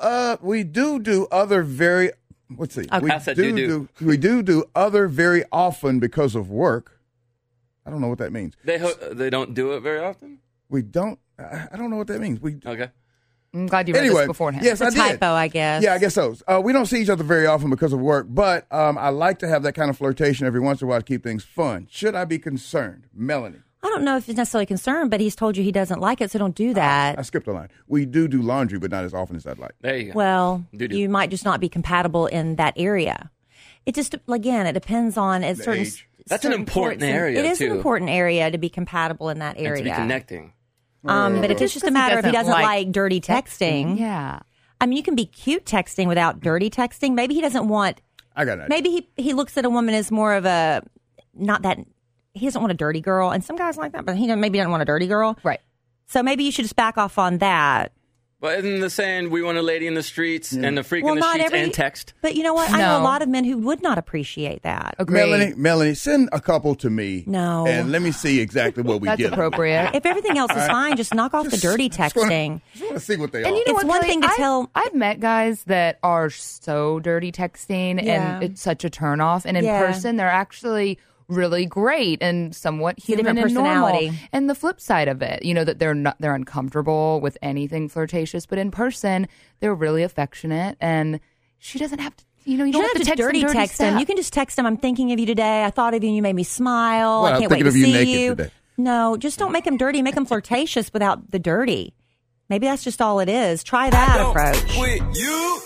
other very. Let's see. Okay. We I said you we do other very often because of work. I don't know what that means. They don't do it very often? We don't. I don't know what that means. Okay. I'm glad you read Anyway, this beforehand. yes, It's a I did. typo, I guess. Yeah, I guess so. We don't see each other very often because of work, but I like to have that kind of flirtation every once in a while to keep things fun. Should I be concerned? Melanie. I don't know if he's necessarily concerned, but he's told you he doesn't like it, so don't do that. I skipped a line. We do laundry, but not as often as I'd like. There you go. Well, Do-do. you might just not be compatible in that area. It just, again, it depends on a certain. age. That's an certain important points in- area, It is too. an important area to be compatible in that And area. to be connecting. But if it's just a Because he matter of he doesn't doesn't like like dirty texting. Yeah. I mean, you can be cute texting without dirty texting. Maybe he doesn't want. I got it. Maybe he looks at a woman as more of a not that he doesn't want a dirty girl, and some guys like that, but he maybe doesn't want a dirty girl. Right. So maybe you should just back off on that. But isn't the saying we want a lady in the streets and a freak Well, in the not streets every- and text? But you know what? I know a No. lot of men who would not appreciate that. Agreed. Melanie, send a couple to me. No. And let me see exactly what we That's get. appropriate. If everything else is fine, just knock off the dirty texting. Just want to see what they And are. you know It's what, one Kelly? thing to tell- I've met guys that are so dirty texting, Yeah. and it's such a turnoff. And in Yeah. person, they're actually really great and somewhat a different human and normal. personality. And the flip side of it, that they're uncomfortable with anything flirtatious, but in person, they're really affectionate. And she doesn't have to. You don't have to text dirty them text him. stuff. You can just text him, I'm thinking of you today. I thought of you and you made me smile. Well, I I'm can't wait thinking to of you see naked you. today. No, just don't make him dirty. Make him flirtatious without the dirty. Maybe that's just all it is. Try that approach. With you.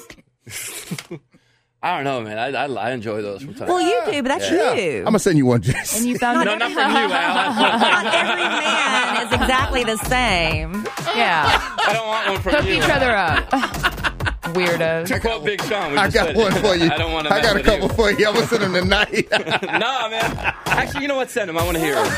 I don't know, man. I enjoy those from time. Well, you do, but that's you. I'm going to send you one, Jason. And you found No, not from you, Al. Not every man is exactly the same. Yeah. I don't want one from Hook you. each other up. weirdos. To quote Big Sean, we I just got said, one for you. I don't want to. I got a couple for you. I'm gonna send them tonight. Nah, man. Actually, you know what? Send them. I want to hear them.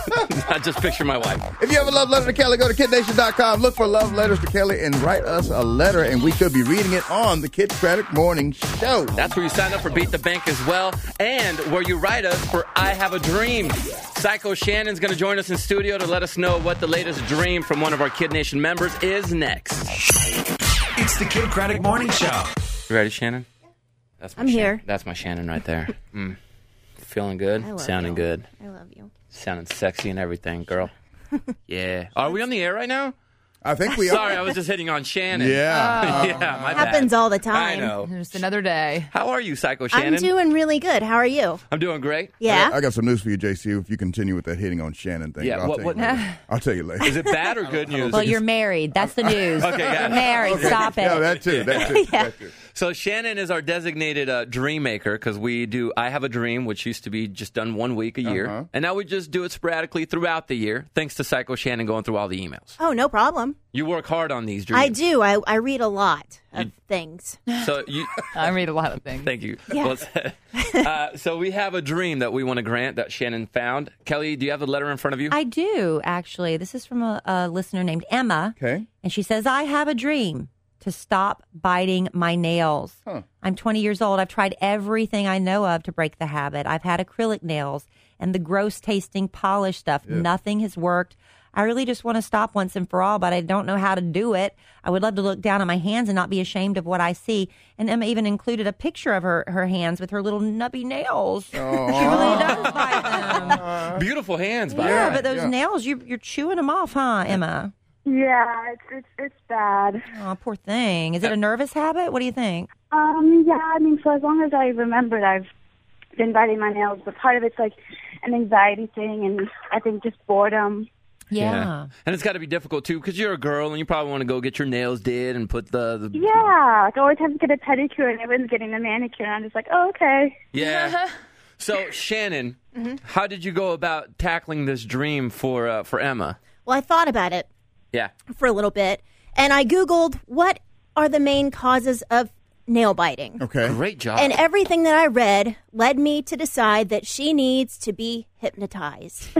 I just picture my wife. If you have a love letter to Kelly, go to KidNation.com. Look for love letters to Kelly and write us a letter, and we could be reading it on the Kid Craddock Morning Show. That's where you sign up for Beat the Bank as well, and where you write us for I Have a Dream. Psycho Shannon's going to join us in studio to let us know what the latest dream from one of our Kid Nation members is next. It's the Kid Craddock Morning Show. You ready, Shannon? That's my I'm here. That's my Shannon right there. Feeling good? I love Sounding you. good. I love you. Sounding sexy and everything, girl. Yeah. Are we on the air right now? I think we Sorry, are. I was just hitting on Shannon. Yeah. Yeah, my Happens bad. all the time. I know. Just another day. How are you, Psycho Shannon? I'm doing really good. How are you? I'm doing great. Yeah. I got some news for you, JC, if you continue with that hitting on Shannon thing. Yeah, I'll tell you later. Is it bad or good news? Well, you're married. That's the news. Okay, got it. You're married. Okay. Stop it. Yeah, that too. Yeah. So Shannon is our designated dream maker because we do I Have a Dream, which used to be just done 1 week a year. And now we just do it sporadically throughout the year, thanks to Psycho Shannon going through all the emails. Oh, no problem. You work hard on these dreams. I do. I read a lot of things. So you, I read a lot of things. Thank you. Yeah. So we have a dream that we want to grant that Shannon found. Kelly, do you have the letter in front of you? I do, actually. This is from a listener named Emma. Okay. And she says, I have a dream to stop biting my nails. I'm 20 years old. I've tried everything I know of to break the habit. I've had acrylic nails and the gross tasting polish stuff. Yeah. Nothing has worked. I really just want to stop once and for all, but I don't know how to do it. I would love to look down at my hands and not be ashamed of what I see. And Emma even included a picture of her hands with her little nubby nails. She really does bite them. Beautiful hands, by the Yeah, way. but those nails, you're chewing them off, huh, Emma? Yeah, it's bad. Oh, poor thing. Is it a nervous habit? What do you think? Yeah, I mean, for as long as I remembered, I've been biting my nails, but part of it's like an anxiety thing, and I think just boredom. Yeah. And it's got to be difficult, too, because you're a girl and you probably want to go get your nails did and put the Yeah, like I always have to get a pedicure, and everyone's getting a manicure, and I'm just like, oh, okay. Yeah. So, Shannon, how did you go about tackling this dream for Emma? Well, I thought about it Yeah. for a little bit, and I Googled what are the main causes of nail biting. Okay. Great job. And everything that I read led me to decide that she needs to be hypnotized.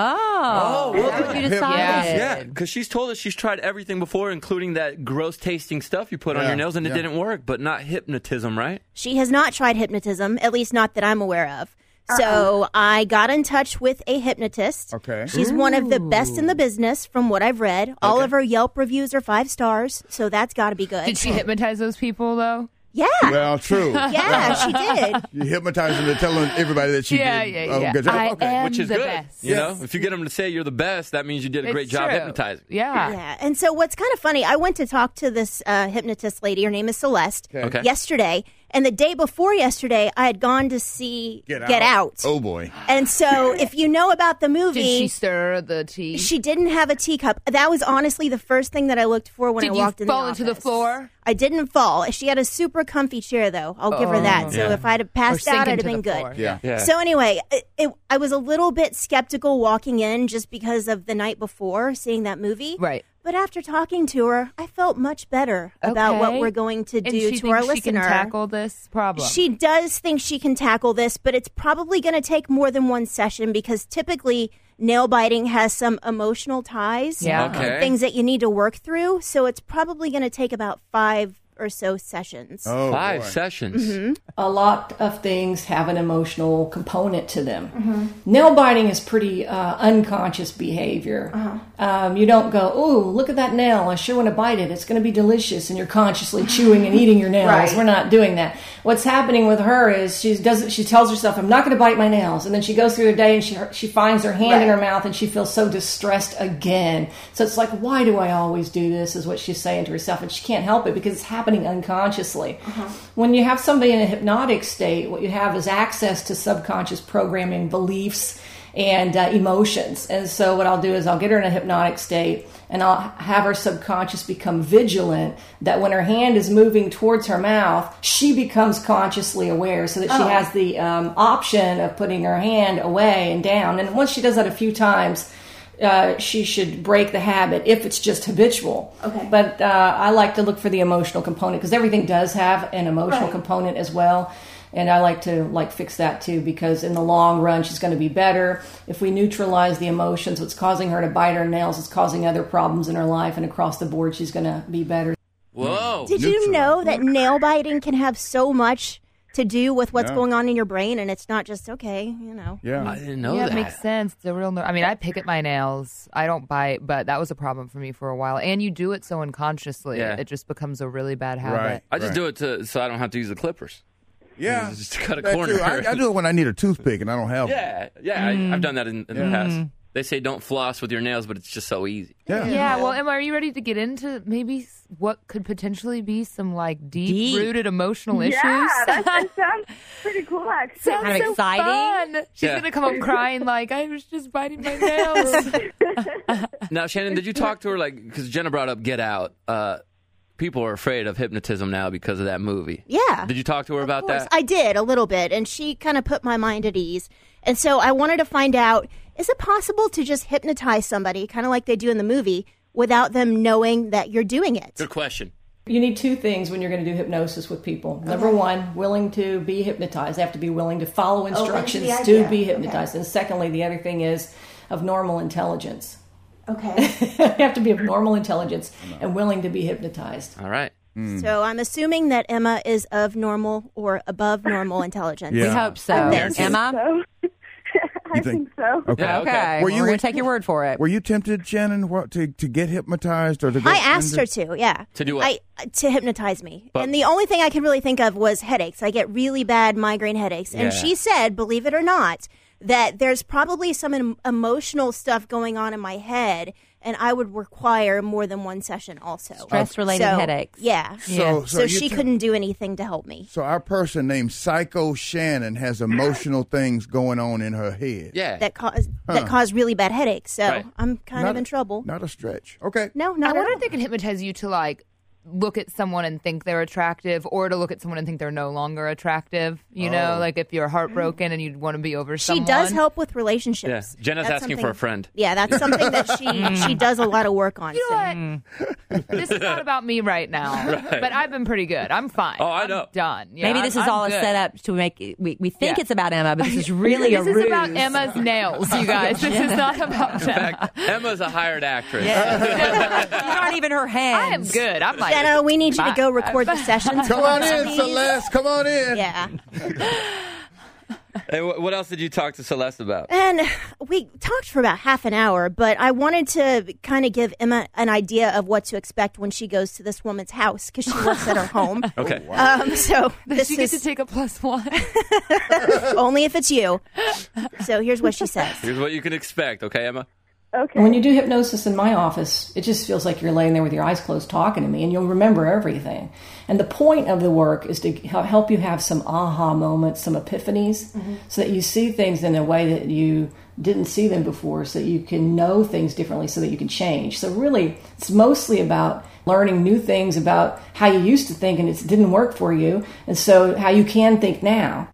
Oh, that's what you decided. Yeah, because she's told us she's tried everything before, including that gross tasting stuff you put on your nails, and it didn't work, but not hypnotism, right? She has not tried hypnotism, at least not that I'm aware of. So I got in touch with a hypnotist. Okay. She's one of the best in the business from what I've read. All of her Yelp reviews are 5 stars, so that's got to be good. Did she hypnotize those people, though? Yeah. Well, true. Yeah, she did. You hypnotized them to telling everybody that she did a good job. Which is the good. best. You know, if you get them to say you're the best, that means you did a great It's job true. hypnotizing. Yeah. And so what's kind of funny, I went to talk to this hypnotist lady. Her name is Celeste. Okay. Yesterday. And the day before yesterday, I had gone to see Get Out. Oh, boy. And so if you know about the movie... Did she stir the tea? She didn't have a teacup. That was honestly the first thing that I looked for when I walked in the office. Did you fall into the floor? I didn't fall. She had a super comfy chair, though. I'll give her that. So if I'd have passed out, I'd have been good. Yeah. So anyway, I was a little bit skeptical walking in just because of the night before seeing that movie. Right. But after talking to her, I felt much better about what we're going to do to our listener. She can tackle this problem. She does think she can tackle this, but it's probably going to take more than one session because typically nail biting has some emotional ties. Yeah. Okay. Things that you need to work through. So it's probably going to take about 5 or so sessions. Oh, 5 sessions. Mm-hmm. A lot of things have an emotional component to them. Nail biting is pretty unconscious behavior. You don't go, ooh, look at that nail. I sure want to bite it. It's going to be delicious. And you're consciously chewing and eating your nails. Right. We're not doing that. What's happening with her is she tells herself, I'm not going to bite my nails. And then she goes through the day and she finds her hand in her mouth and she feels so distressed again. So it's like, why do I always do this, is what she's saying to herself. And she can't help it because it's happening unconsciously. When you have somebody in a hypnotic state, what you have is access to subconscious programming, beliefs, and emotions. And so what I'll do is I'll get her in a hypnotic state and I'll have her subconscious become vigilant that when her hand is moving towards her mouth, she becomes consciously aware so that she has the option of putting her hand away and down. And once she does that a few times, she should break the habit if it's just habitual. Okay. But I like to look for the emotional component because everything does have an emotional component as well. And I like to fix that too, because in the long run, she's going to be better. If we neutralize the emotions, what's causing her to bite her nails is causing other problems in her life, and across the board, she's going to be better. Whoa. Did you know that nail biting can have so much to do with what's going on in your brain, and it's not just, Yeah. I didn't know Yeah, that. it makes sense. It's a real. I mean, I pick at my nails. I don't bite, but that was a problem for me for a while. And you do it so unconsciously, it just becomes a really bad habit. Right. I just do it so I don't have to use the clippers. Yeah. Just to cut a That corner. too. I do it when I need a toothpick and I don't have one. I've done that in the past. They say don't floss with your nails, but it's just so easy. Yeah. Well, Emma, are you ready to get into maybe what could potentially be some deep-rooted emotional issues? Yeah, that sounds pretty cool, actually. Sounds Kind of so exciting. fun. She's gonna come home crying I was just biting my nails. Now, Shannon, did you talk to her because Jenna brought up Get Out? People are afraid of hypnotism now because of that movie. Yeah. Did you talk to her about that? I did a little bit, and she kind of put my mind at ease. And so I wanted to find out, is it possible to just hypnotize somebody, kind of like they do in the movie, without them knowing that you're doing it? Good question. You need two things when you're going to do hypnosis with people. Number one, willing to be hypnotized. They have to be willing to follow instructions to be hypnotized. And secondly, the other thing is of normal intelligence. Okay. You have to be of normal intelligence and willing to be hypnotized. All right. So I'm assuming that Emma is of normal or above normal intelligence. We hope so. Emma? I think so. Okay. Okay. Were We're you- going to take your word for it. Were you tempted, Shannon, to get hypnotized or to go? I asked her to, yeah. To do what? To hypnotize me. But- And the only thing I could really think of was headaches. I get really bad migraine headaches. And she said, believe it or not, that there's probably some emotional stuff going on in my head, and I would require more than one session also. Stress-related headaches. Yeah. So she couldn't do anything to help me. So our person named Psycho Shannon has emotional things going on in her head. Yeah. That cause really bad headaches. So I'm kind of in trouble. Not a stretch. Okay. No, I not at wonder all. if they can hypnotize you to look at someone and think they're attractive, or to look at someone and think they're no longer attractive. You know, if you're heartbroken and you'd want to be over someone. She does help with relationships. Yeah. Jenna's That's asking for something- a friend. Yeah, that's something that she does a lot of work on. You know what? This is not about me right now, but I've been pretty good. I'm fine. Oh, I know. I'm done. Yeah, Maybe this is I'm all good. a setup to make we think it's about Emma, but this is really This a is ruse. about Emma's nails, you guys. This is not about In Jenna. fact, Emma's a hired actress. These aren't even her hands. I am good. I'm Jenna, we need you to bye. go record the sessions. Come for on us, in, please. Celeste. Come on in. Yeah. Hey, what else did you talk to Celeste about? And we talked for about half an hour, but I wanted to kind of give Emma an idea of what to expect when she goes to this woman's house because she works at her home. Okay. So this She gets is to take a +1. only if it's you. So here's what she says. Here's what you can expect, okay, Emma? Okay. When you do hypnosis in my office, it just feels like you're laying there with your eyes closed talking to me, and you'll remember everything. And the point of the work is to help you have some aha moments, some epiphanies, so that you see things in a way that you didn't see them before, so that you can know things differently, so that you can change. So really, it's mostly about learning new things about how you used to think and it didn't work for you, and so how you can think now.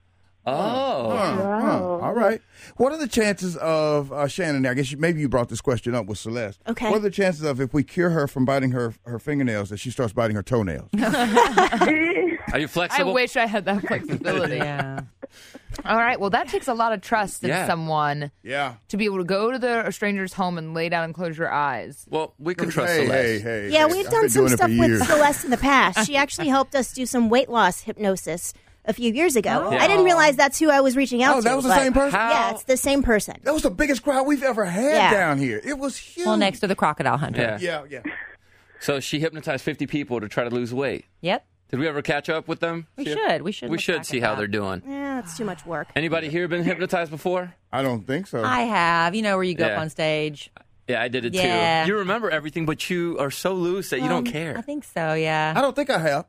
All right. What are the chances of, Shannon, I guess maybe you brought this question up with Celeste. Okay. What are the chances of if we cure her from biting her fingernails that she starts biting her toenails? Are you I flexible? wish I had that flexibility. Yeah. All right. Well, that takes a lot of trust in Yeah. someone Yeah. to be able to go to a stranger's home and lay down and close your eyes. Well, we can trust Hey, Celeste. hey. Yeah, hey. we've I've done been some doing it for stuff with years. Celeste in the past. She actually helped us do some weight loss hypnosis a few years ago. Yeah. I didn't realize that's who I was reaching out to. Oh, that was the but- same person? Yeah, it's the same person. That was the biggest crowd we've ever had Yeah. down here. It was huge. Well, next to the crocodile hunter. Yeah. Yeah. So she hypnotized 50 people to try to lose weight. Yep. Did we ever catch up with them? We See- should. We look should back see at how that. they're doing. Yeah, it's too much work. Anybody here been hypnotized before? I don't think so. I have. You know where you go Yeah. up on stage. Yeah, I did it Yeah. too. You remember everything, but you are so loose that you don't care. I think so, yeah. I don't think I have.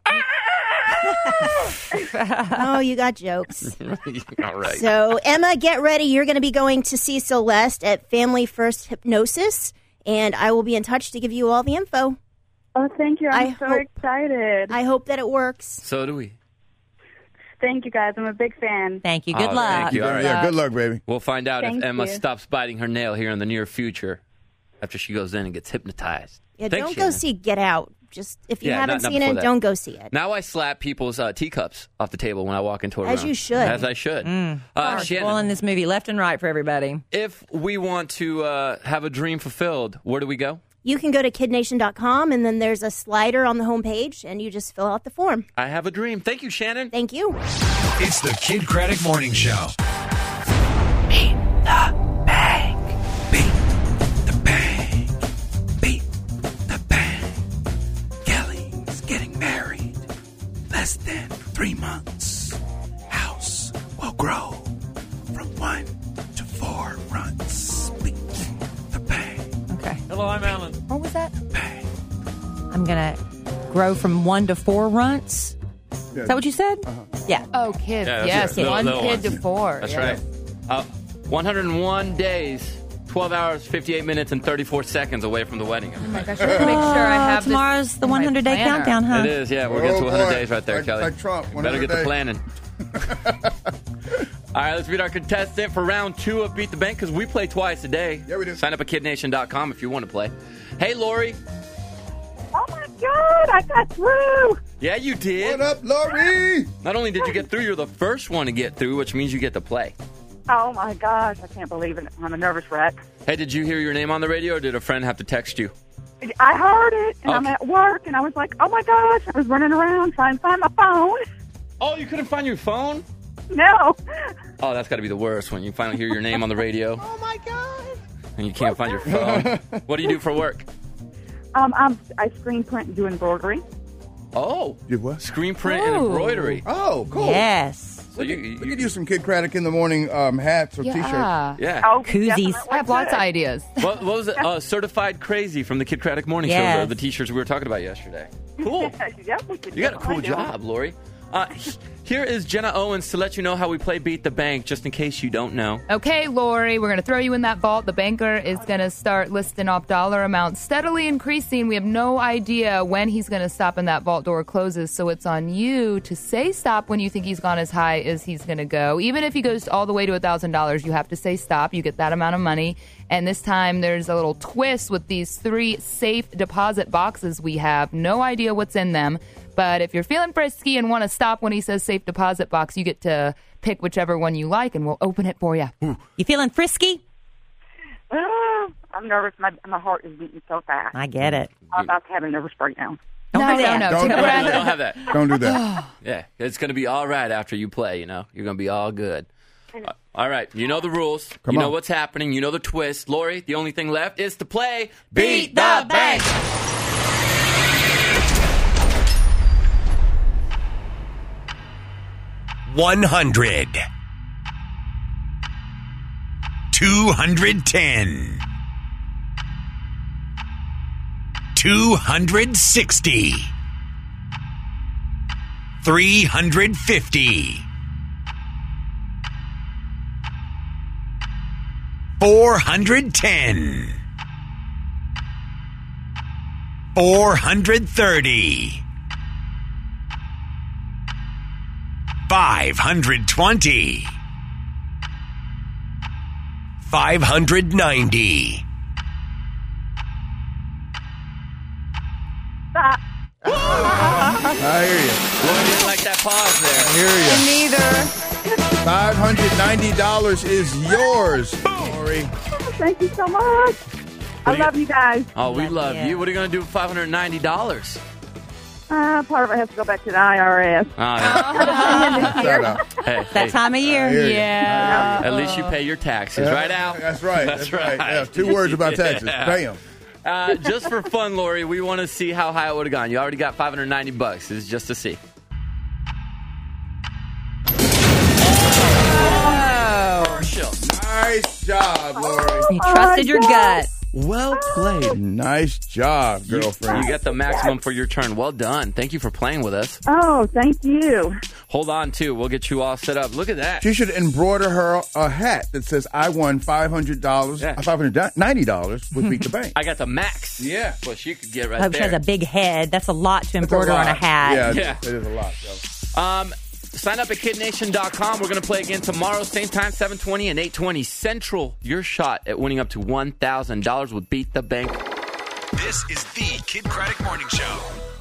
Oh, you got jokes. All right. So, Emma, get ready. You're going to be going to see Celeste at Family First Hypnosis, and I will be in touch to give you all the info. Oh, thank you. I'm I so hope- excited. I hope that it works. So do we. Thank you, guys. I'm a big fan. Thank you. Good luck. Thank you. All right. Yeah, good luck, baby. We'll find out Thank if Emma you. stops biting her nail here in the near future after she goes in and gets hypnotized. Yeah, Thanks, don't go Shannon. see Get Out. Just if you Yeah, haven't not seen before it, that. don't go see it. Now I slap people's teacups off the table when I walk into a room. As you should. As I should. Spoiling Shannon, this movie left and right for everybody. if we want to have a dream fulfilled, where do we go? You can go to kidnation.com, and then there's a slider on the homepage, and you just fill out the form. I have a dream. Thank you, Shannon. Thank you. It's the Kid Craddock Morning Show. Beat the bank. Beat the bank. Beat the bank. Kelly's getting married. Less than 3 months. House will grow from 1 to 4 runts. Beat the bank. Okay. Hello, I'm Alan. What was that? I'm going to grow from 1 to 4 runts. Is that what you said? Yeah. Oh, kids. Yeah, that's Yes, it. one Little kid ones. to 4. That's Yeah. right. 101 days, 12 hours, 58 minutes, and 34 seconds away from the wedding. Oh my gosh, I have to make sure I have tomorrow's the 100-day countdown, huh? It is, yeah. We're getting to 100 boy. days right there, Like- Kelly. like Trump, You better 100 get the days. planning. All right, let's meet our contestant for round 2 of Beat the Bank because we play twice a day. Yeah, we do. Sign up at kidnation.com if you want to play. Hey, Lori. Oh, my God. I got through. Yeah, you did. What up, Lori? Not only did you get through, you're the first one to get through, which means you get to play. Oh, my gosh. I can't believe it. I'm a nervous wreck. Hey, did you hear your name on the radio, or did a friend have to text you? I heard it, and I'm Okay. at work, and I was like, oh, my gosh. I was running around trying to find my phone. Oh, you couldn't find your phone? No. Oh, that's got to be the worst when you finally hear your name on the radio Oh, my God. and you can't find your phone. What do you do for work? I screen print and do embroidery. Oh, You what? screen print and embroidery. Oh, cool. Yes. So you We could use some Kid Craddock in the morning hats or T-shirts. Yeah. yeah. Oh, Koozies. definitely I have lots of ideas. What was it? Certified Crazy from the Kid Craddock Morning Yes. Show, the T-shirts we were talking about yesterday. Cool. Yeah, we could You got a cool definitely do it. job, Lori. Here is Jenna Owens to let you know how we play Beat the Bank, just in case you don't know. Okay, Lori, we're going to throw you in that vault. The banker is going to start listing off dollar amounts, steadily increasing. We have no idea when he's going to stop and that vault door closes, so it's on you to say stop when you think he's gone as high as he's going to go. Even if he goes all the way to $1,000, you have to say stop. You get that amount of money. And this time there's a little twist with these 3 safe deposit boxes we have. No idea what's in them. But if you're feeling frisky and want to stop when he says safe deposit box, you get to pick whichever one you like, and we'll open it for you. You feeling frisky? I'm nervous. My heart is beating so fast. I get it. I'm about to have a nervous breakdown. Don't do that. No. Don't Take a do breath. Don't have that. Don't do that. Yeah, it's going to be all right after you play, you know. You're going to be all good. All right, you know the rules. Come you know on. what's happening. You know the twist. Lori, the only thing left is to play Beat the Bank. $100. $210. $260. $350. $410. $430. $520. $590. Stop. I hear you. Lori didn't like that pause there. I hear you. $590 is yours, Lori. Thank you so much. I love you guys. Oh, we love you. What are you going to do with $590? Part of it has to go back to the IRS. Shout out. Hey, That time of year. Yeah. At least you pay your taxes, right, Al? That's right. That's right. Yeah, 2 words about taxes. Yeah. Pay them. Just for fun, Lori, we want to see how high it would have gone. You already got $590. This is just to see. Nice job, Lori. You trusted your gut. Well played. Nice job, girlfriend. You got the maximum for your turn. Well done. Thank you for playing with us. Oh, thank you. Hold on, too. We'll get you all set up. Look at that. She should embroider her a hat that says, I won $500, $590 with Beat the Bank. I got the max. Yeah. Well, she could get I right hope she there. has a big head. That's a lot to embroider on a hat. Yeah, Yeah. it is a lot. Yo. Sign up at KidNation.com. We're going to play again tomorrow, same time, 7:20 and 8:20 Central. Your shot at winning up to $1,000 with Beat the Bank. This is the Kid Craddock Morning Show.